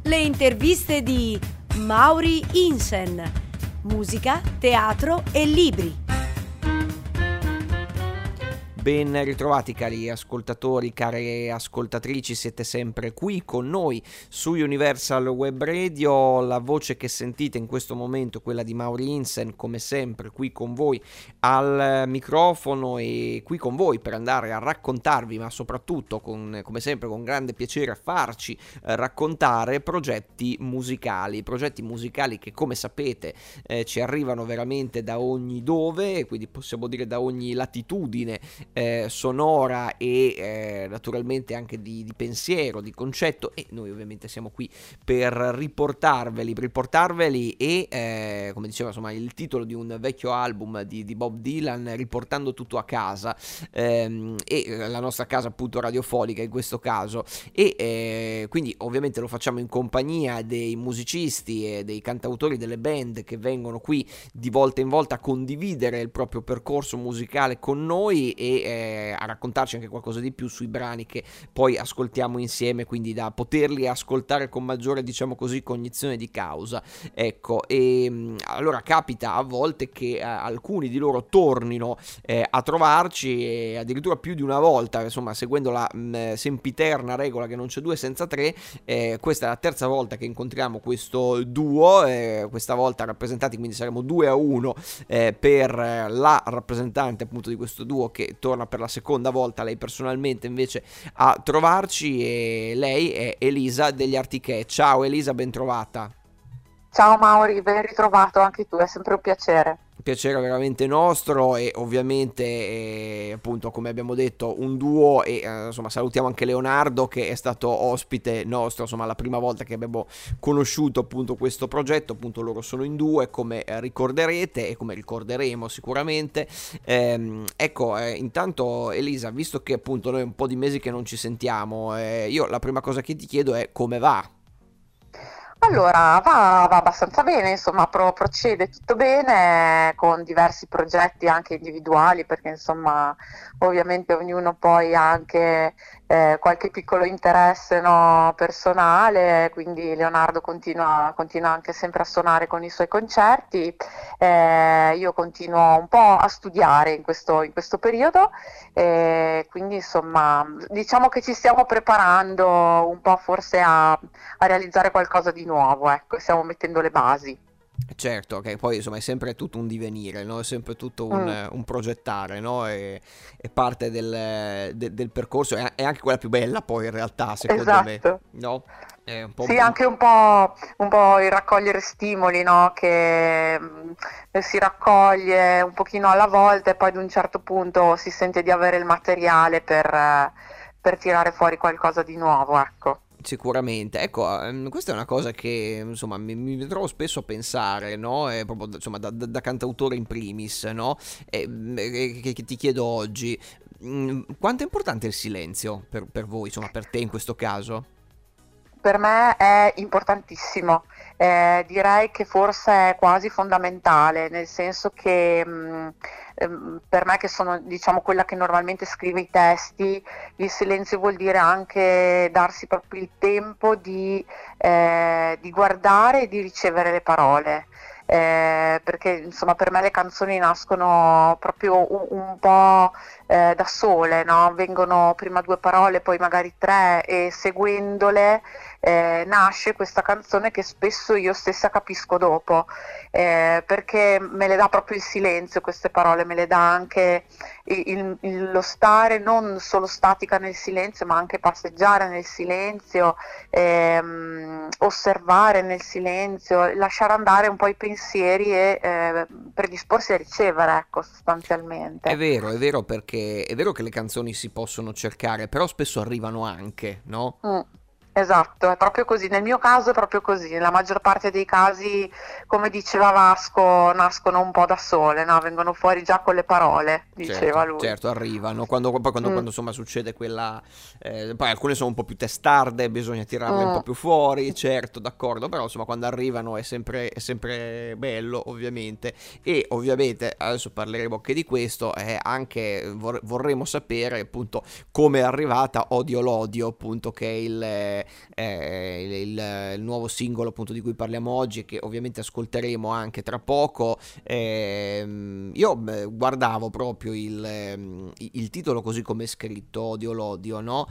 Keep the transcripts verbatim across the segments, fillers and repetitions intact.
Le interviste di Mauri Insen. Musica, teatro e libri. Ben ritrovati cari ascoltatori, care ascoltatrici, siete sempre qui con noi su Universal Web Radio. La voce che sentite in questo momento è quella di Mauri Insen, come sempre qui con voi al microfono e qui con voi per andare a raccontarvi, ma soprattutto con, come sempre con grande piacere, a farci eh, raccontare progetti musicali, progetti musicali che come sapete eh, ci arrivano veramente da ogni dove, quindi possiamo dire da ogni latitudine Eh, sonora e eh, naturalmente anche di, di pensiero, di concetto, e noi ovviamente siamo qui per riportarveli, riportarveli e eh, come diceva insomma il titolo di un vecchio album di, di Bob Dylan, riportando tutto a casa, ehm, e la nostra casa appunto radiofonica in questo caso, e eh, quindi ovviamente lo facciamo in compagnia dei musicisti e dei cantautori delle band che vengono qui di volta in volta a condividere il proprio percorso musicale con noi e eh, a raccontarci anche qualcosa di più sui brani che poi ascoltiamo insieme, quindi da poterli ascoltare con maggiore, diciamo così, cognizione di causa. Ecco, e allora capita a volte che eh, alcuni di loro tornino eh, a trovarci, e addirittura più di una volta, insomma, seguendo la mh, sempiterna regola che non c'è due senza tre. Eh, questa è la terza volta che incontriamo questo duo, eh, questa volta rappresentati, quindi saremo due a uno eh, per la rappresentante appunto di questo duo che torna per la seconda volta, lei personalmente invece, a trovarci, e lei è Elisa degli Artiché. Ciao Elisa, ben trovata. Ciao Mauri, ben ritrovato anche tu, è sempre un piacere. Piacere veramente nostro, e ovviamente eh, appunto come abbiamo detto un duo, e eh, insomma salutiamo anche Leonardo che è stato ospite nostro, insomma la prima volta che abbiamo conosciuto appunto questo progetto. Appunto loro sono in due, come eh, ricorderete e come ricorderemo sicuramente. Ehm, ecco, eh, intanto Elisa, visto che appunto noi un po' di mesi che non ci sentiamo, eh, io la prima cosa che ti chiedo è come va? Allora, va, va abbastanza bene, insomma, pro- procede tutto bene con diversi progetti anche individuali, perché insomma, ovviamente ognuno poi ha anche eh, qualche piccolo interesse, no, personale, quindi Leonardo continua, continua anche sempre a suonare con i suoi concerti, eh, io continuo un po' a studiare in questo, in questo periodo, e quindi insomma, diciamo che ci stiamo preparando un po' forse a, a realizzare qualcosa di nuovo, ecco, stiamo mettendo le basi. Certo, che poi insomma è sempre tutto un divenire, no? È sempre tutto un, Mm, un progettare, no? È, è parte del, de- del percorso, è, è anche quella più bella poi in realtà, secondo me, esatto. no? È un po'... Sì, anche un po', un po' il raccogliere stimoli, no? Che mm, si raccoglie un pochino alla volta e poi ad un certo punto si sente di avere il materiale per, eh, per tirare fuori qualcosa di nuovo, ecco. Sicuramente, ecco, ehm, questa è una cosa che insomma mi, mi trovo spesso a pensare, no? E proprio insomma da, da- da cantautore in primis, no? E, mm, e- che, che ti chiedo oggi, mm, quanto è importante il silenzio per, per voi, insomma per te in questo caso? Per me è importantissimo, eh, direi che forse è quasi fondamentale, nel senso che mh, ehm, per me che sono diciamo quella che normalmente scrive i testi, il silenzio vuol dire anche darsi proprio il tempo di, eh, di guardare e di ricevere le parole. Eh, perché insomma per me le canzoni nascono proprio un, un po' eh, da sole, no? Vengono prima due parole, poi magari tre, e seguendole eh, nasce questa canzone che spesso io stessa capisco dopo, eh, perché me le dà proprio il silenzio, queste parole me le dà anche il- il- lo stare non solo statica nel silenzio, ma anche passeggiare nel silenzio, ehm, osservare nel silenzio, lasciare andare un po' i pensieri e eh, predisporsi a ricevere, ecco, È sostanzialmente. vero, è vero, perché è vero che le canzoni si possono cercare, però spesso arrivano anche, no? Mm, esatto, è proprio così. Nel mio caso è proprio così. Nella maggior parte dei casi, come diceva Vasco, nascono un po' da sole, no? Vengono fuori già con le parole, diceva Certo, lui. certo, arrivano. Quando, poi quando, Mm, quando insomma succede quella... eh, poi alcune sono un po' più testarde, bisogna tirarle un po' mm. più fuori, certo, d'accordo, però insomma quando arrivano è sempre, è sempre bello, ovviamente. E ovviamente, adesso parleremo anche di questo, eh, anche vor- vorremmo sapere appunto come è arrivata Odio l'Odio, appunto, che è il, eh, il, il, il nuovo singolo appunto di cui parliamo oggi, che ovviamente ascolteremo anche tra poco. Eh, io beh, guardavo proprio il, il titolo così come è scritto, Odio l'odio, no?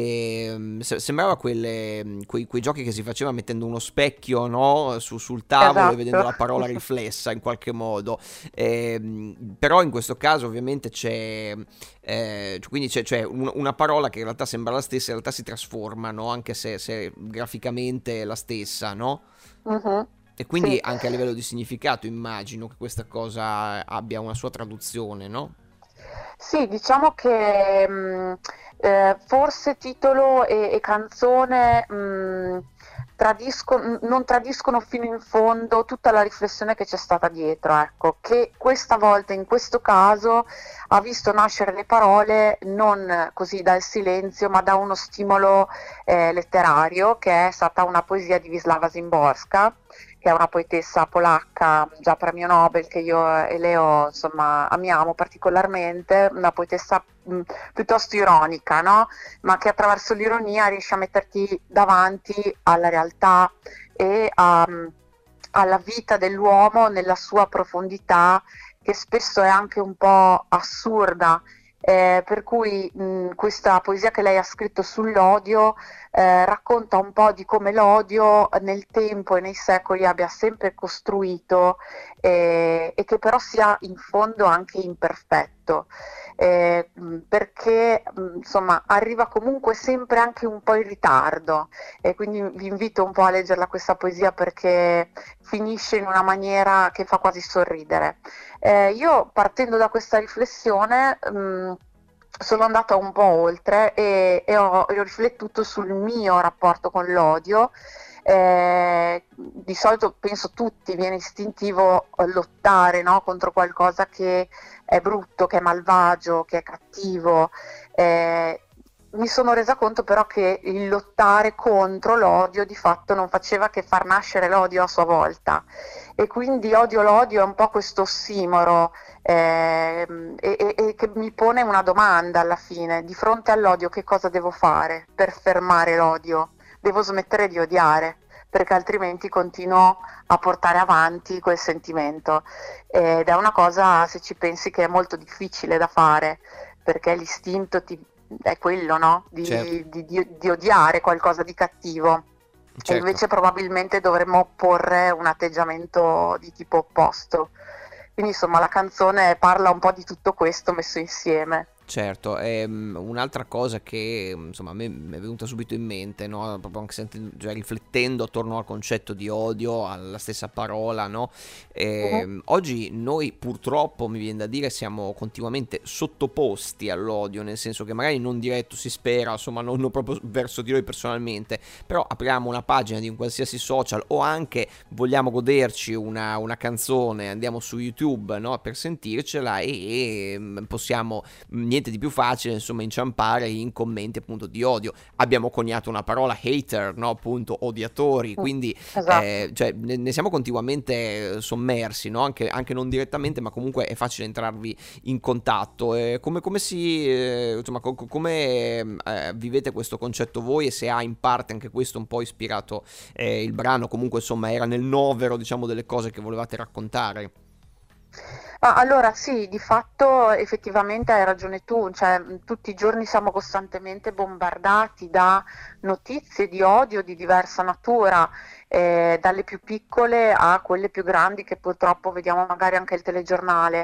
E, se, sembrava quelle, quei, quei giochi che si faceva mettendo uno specchio, no? Su, sul tavolo, Esatto. e vedendo la parola riflessa in qualche modo. Eh, però in questo caso ovviamente c'è, eh, quindi c'è, c'è un, una parola che in realtà sembra la stessa, in realtà si trasforma, no? Anche se, se graficamente è la stessa, no? Mhm. E quindi Sì. anche a livello di significato immagino che questa cosa abbia una sua traduzione, no? Sì, diciamo che mh, eh, forse titolo e, e canzone mh, tradisco- n- non tradiscono fino in fondo tutta la riflessione che c'è stata dietro, ecco, che questa volta, in questo caso, ha visto nascere le parole non così dal silenzio, ma da uno stimolo eh, letterario, che è stata una poesia di Wisława Szymborska, che è una poetessa polacca, già premio Nobel, che io e Leo insomma amiamo particolarmente, una poetessa mh, piuttosto ironica, no? Ma che attraverso l'ironia riesce a metterti davanti alla realtà e a, alla vita dell'uomo nella sua profondità, che spesso è anche un po' assurda. Eh, per cui mh, questa poesia che lei ha scritto sull'odio eh, racconta un po' di come l'odio nel tempo e nei secoli abbia sempre costruito eh, e che però sia in fondo anche imperfetto. Eh, mh, perché mh, insomma arriva comunque sempre anche un po' in ritardo, e quindi vi invito un po' a leggerla questa poesia, perché finisce in una maniera che fa quasi sorridere. Eh, io partendo da questa riflessione mh, sono andata un po' oltre e, e ho, e ho riflettuto sul mio rapporto con l'odio. Eh, di solito penso tutti, viene istintivo lottare, no? Contro qualcosa che è brutto, che è malvagio, che è cattivo. Eh, mi sono resa conto però che il lottare contro l'odio di fatto non faceva che far nascere l'odio a sua volta, e quindi odio l'odio è un po' questo ossimoro ehm, e, e- e che mi pone una domanda alla fine: di fronte all'odio che cosa devo fare per fermare l'odio? Devo smettere di odiare, perché altrimenti continuo a portare avanti quel sentimento, ed è una cosa, se ci pensi, che è molto difficile da fare, perché l'istinto ti- è quello, no? Certo, Di, di- di- di odiare qualcosa di cattivo, e certo. invece probabilmente dovremmo porre un atteggiamento di tipo opposto. Quindi insomma la canzone parla un po' di tutto questo messo insieme. Certo, ehm, un'altra cosa che insomma a me mi è venuta subito in mente, no? Proprio anche sentendo, cioè, riflettendo attorno al concetto di odio, alla stessa parola, no? Mhm. Ehm, oggi noi purtroppo, mi viene da dire, siamo continuamente sottoposti all'odio, nel senso che magari non diretto, si spera, insomma non, non proprio verso di noi personalmente, però apriamo una pagina di un qualsiasi social, o anche vogliamo goderci una, una canzone, andiamo su YouTube, no? Per sentircela, e, e possiamo, niente di più facile, insomma, inciampare in commenti appunto di odio. Abbiamo coniato una parola, hater, no? Appunto odiatori, Mm. quindi Esatto. eh, cioè, ne, ne siamo continuamente sommersi, no? Anche, anche non direttamente, ma comunque è facile entrarvi in contatto. Eh, come, come si, eh, insomma, co- co- come eh, vivete questo concetto voi, e se ha in parte anche questo un po' ispirato eh, il brano, comunque insomma era nel novero, diciamo, delle cose che volevate raccontare. Ma allora sì, di fatto effettivamente hai ragione tu, cioè mh, tutti i giorni siamo costantemente bombardati da notizie di odio di diversa natura, eh, dalle più piccole a quelle più grandi che purtroppo vediamo magari anche il telegiornale.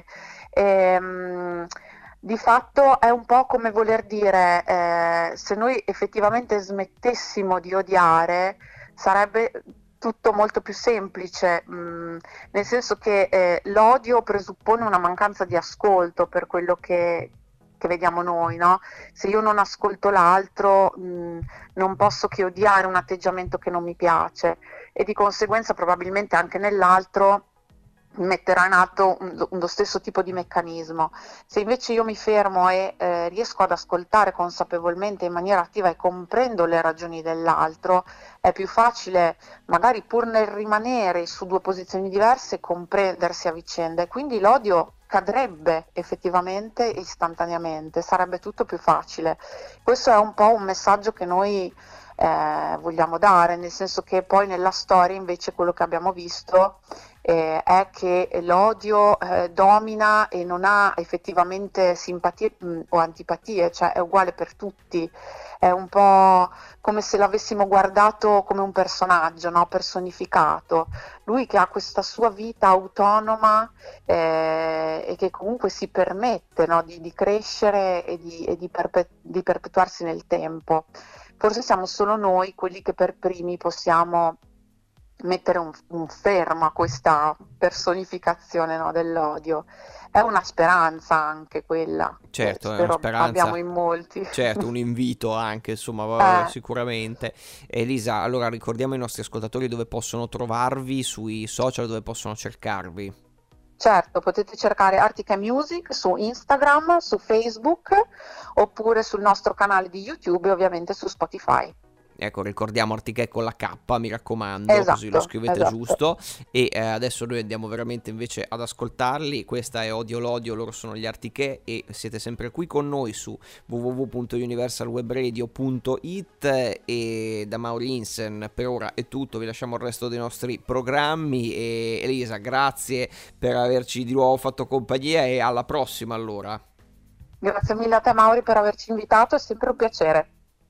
Ehm, di fatto è un po' come voler dire, eh, se noi effettivamente smettessimo di odiare, sarebbe tutto molto più semplice. Mh, nel senso che eh, l'odio presuppone una mancanza di ascolto per quello che, che vediamo noi, no? Se io non ascolto l'altro, mh, non posso che odiare un atteggiamento che non mi piace, e di conseguenza probabilmente anche nell'altro metterà in atto un- lo stesso tipo di meccanismo. Se invece io mi fermo e eh, riesco ad ascoltare consapevolmente in maniera attiva e comprendo le ragioni dell'altro, è più facile, magari pur nel rimanere su due posizioni diverse, comprendersi a vicenda, e quindi l'odio cadrebbe effettivamente istantaneamente, sarebbe tutto più facile. Questo è un po' un messaggio che noi eh, vogliamo dare, nel senso che poi nella storia invece quello che abbiamo visto eh, è che l'odio eh, domina e non ha effettivamente simpatie mh, o antipatie, cioè è uguale per tutti, è un po' come se l'avessimo guardato come un personaggio, no? Personificato, lui che ha questa sua vita autonoma eh, e che comunque si permette, no? di, di crescere e, di, e di, perpe- di perpetuarsi nel tempo. Forse siamo solo noi quelli che per primi possiamo mettere un, un fermo a questa personificazione, no, dell'odio. È una speranza anche quella. Certo, eh, è una speranza. Abbiamo in molti. Certo, un invito anche, insomma, eh. sicuramente. Elisa, allora ricordiamo ai nostri ascoltatori dove possono trovarvi sui social, dove possono cercarvi. Certo, potete cercare Artica Music su Instagram, su Facebook, oppure sul nostro canale di YouTube e ovviamente su Spotify. Ecco, ricordiamo Artiche con la K, mi raccomando, esatto, così lo scrivete esatto. giusto. E eh, adesso noi andiamo veramente invece ad ascoltarli. Questa è Odio l'Odio, loro sono gli Artiche e siete sempre qui con noi su w w w punto universal web radio punto i t. E da Mauri Insen per ora è tutto, vi lasciamo il resto dei nostri programmi. E Elisa, grazie per averci di nuovo fatto compagnia e alla prossima allora. Grazie mille a te Mauri per averci invitato, è sempre un piacere.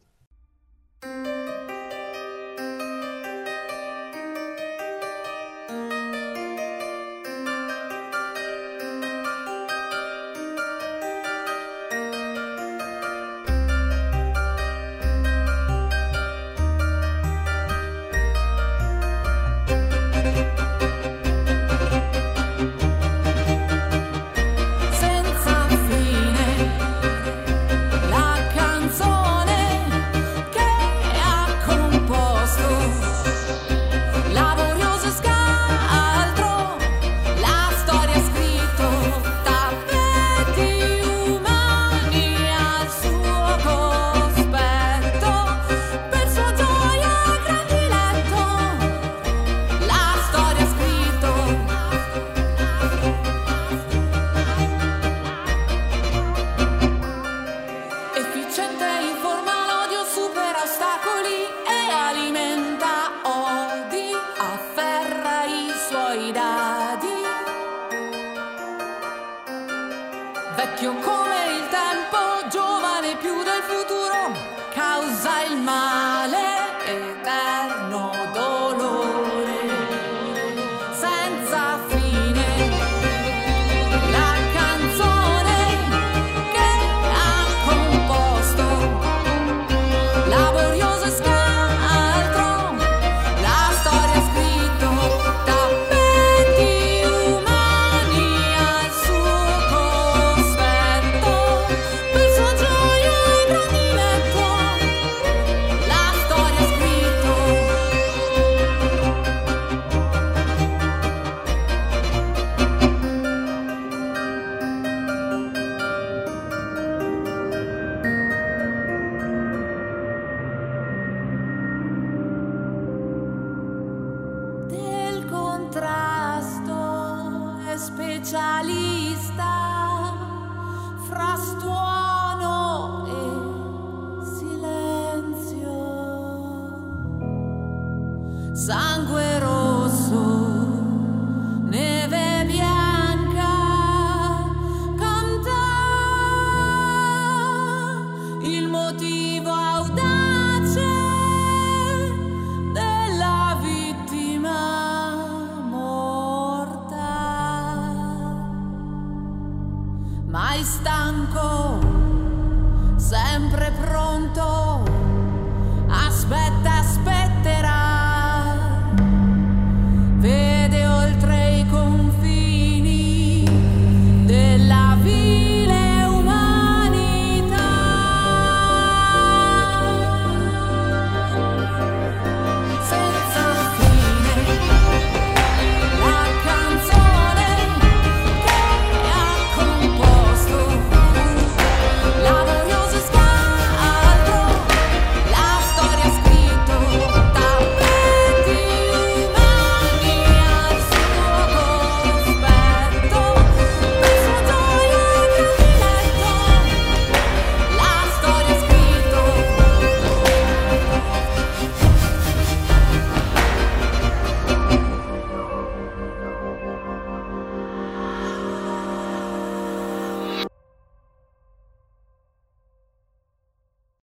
Vecchio come il tempo, giovane più del futuro, causa il male, eterno dolore, senza fine. La canzone che ha composto, laborioso e scaltro, la storia scritto, tappeti umani al suo cospetto, per sua gioia e gradimento, la storia scritto. Del contrasto è specialista fra stuono e silenzio, sangue